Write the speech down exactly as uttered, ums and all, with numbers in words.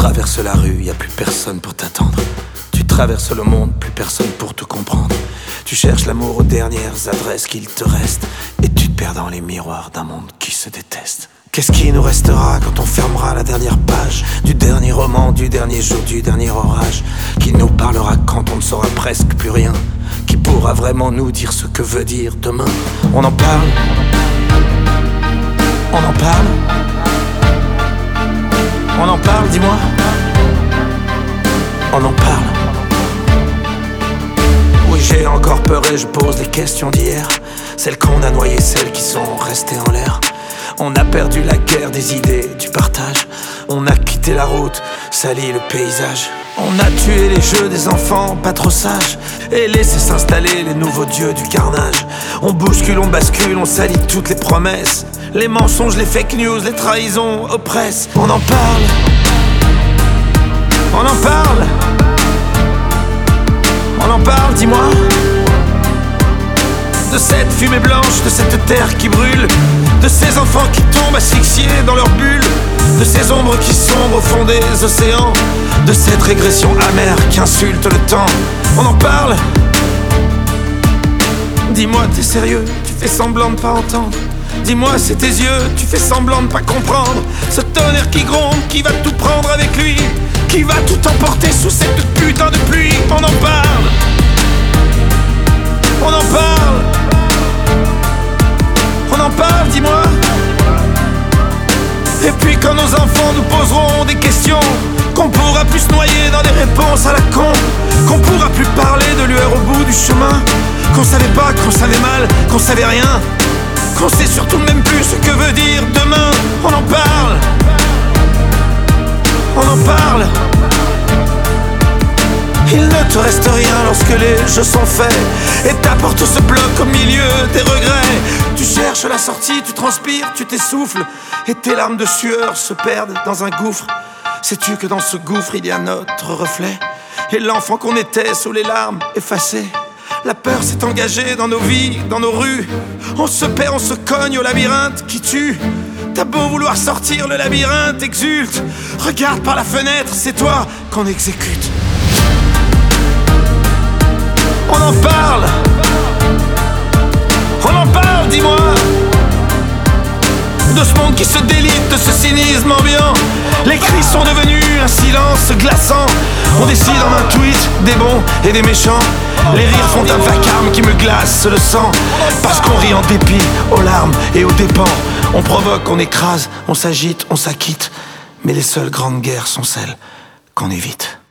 traverses la rue, y a plus personne pour t'attendre. Tu traverses le monde, plus personne pour te comprendre. Tu cherches l'amour aux dernières adresses qu'il te reste, et tu te perds dans les miroirs d'un monde qui se déteste. Qu'est-ce qui nous restera quand on fermera la dernière page du dernier roman, du dernier jour, du dernier orage? Qui nous parlera quand on ne saura presque plus rien? Qui pourra vraiment nous dire ce que veut dire demain? On en parle? On en parle? On en parle, dis-moi. On en parle. Oui, j'ai encore peur et je pose les questions d'hier, celles qu'on a noyées, celles qui sont restées en l'air. On a perdu la guerre des idées, du partage. On a quitté la route, sali le paysage. On a tué les jeux des enfants pas trop sages et laissé s'installer les nouveaux dieux du carnage. On bouscule, on bascule, on salit toutes les promesses, les mensonges, les fake news, les trahisons oppressent. On en parle. On en parle. On en parle, dis-moi. De cette fumée blanche, de cette terre qui brûle, de ces enfants qui tombent asphyxiés dans leur bulle, de ces ombres qui sombrent au fond des océans, de cette régression amère qui insulte le temps. On en parle. Dis-moi, t'es sérieux? Tu fais semblant de pas entendre. Dis-moi, c'est tes yeux, tu fais semblant de pas comprendre. Ce tonnerre qui gronde, qui va tout prendre avec lui, qui va tout emporter sous cette putain de pluie. On en parle. On en parle. On en parle, dis-moi. Et puis quand nos enfants nous poseront des questions, qu'on pourra plus se noyer dans des réponses à la con, qu'on pourra plus parler de lueur au bout du chemin, qu'on savait pas, qu'on savait mal, qu'on savait rien, qu'on sait surtout même plus ce que veut dire demain. On en parle. On en parle. Il ne te reste rien lorsque les jeux sont faits et ta porte se bloque au milieu des regrets. Tu cherches la sortie, tu transpires, tu t'essouffles et tes larmes de sueur se perdent dans un gouffre. Sais-tu que dans ce gouffre il y a notre reflet et l'enfant qu'on était sous les larmes effacées? La peur s'est engagée dans nos vies, dans nos rues. On se perd, on se cogne au labyrinthe qui tue. T'as beau vouloir sortir, le labyrinthe exulte. Regarde par la fenêtre, c'est toi qu'on exécute. On en parle. On en parle, dis-moi. De ce monde qui se délite, de ce cynisme ambiant. Les cris sont devenus un silence glaçant. On décide en un tweet des bons et des méchants. Les rires font un vacarme qui me glace le sang. Parce qu'on rit en dépit, aux larmes et aux dépens. On provoque, on écrase, on s'agite, on s'acquitte. Mais les seules grandes guerres sont celles qu'on évite.